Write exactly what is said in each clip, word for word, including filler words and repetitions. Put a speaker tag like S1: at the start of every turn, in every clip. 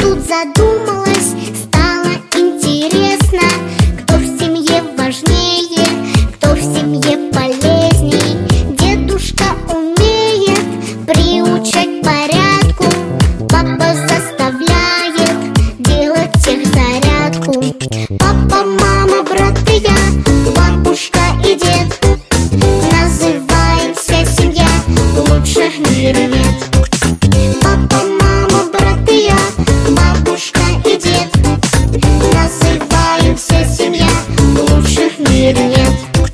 S1: тут задумалась, стало интересно, кто в семье важнее, кто в семье полезней. Дедушка умеет приучать порядку, папа заставляет делать техзарядку. Папа, мама, брат и я, бабушка и дед, называем вся семья, лучше в мире нет. Папа, мама, брат и я, бабушка и дед, называем вся семья, лучше в мире нет.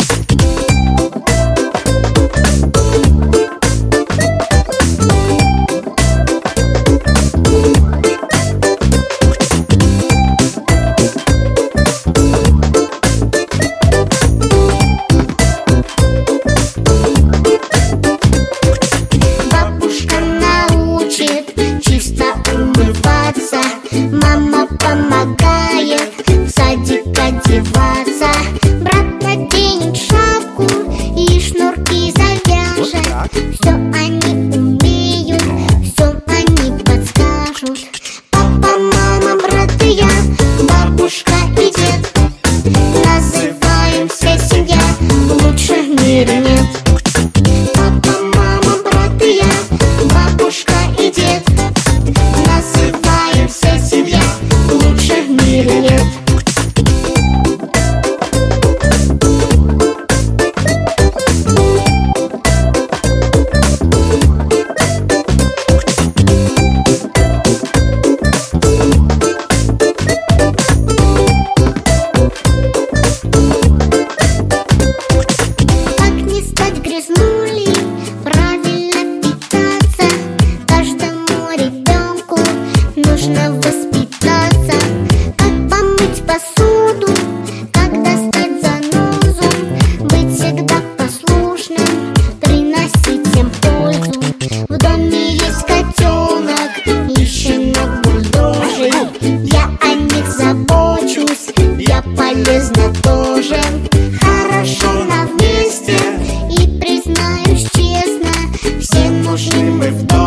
S1: Мама помогает в садик одеваться. Брат наденет шапку и шнурки завяжет. Все они умеют, все они подскажут. Папа, мама, брат и я, бабушка и дед, называем вся семья, лучше в мире нет. Папа, мама, брат и я, бабушка и дед, называем вся семья, лучше в мире нет. Как не стать грязнулей, правильно питаться, каждому ребенку нужно воспитаться. Как помыть посуду, как достать занозу, быть всегда послушным, приносить всем пользу. В доме есть котенок и щенок бульдожий, я о них забочусь, я полезна тоже. Хорошо нам вместе, и признаюсь честно, все нужны мы в доме.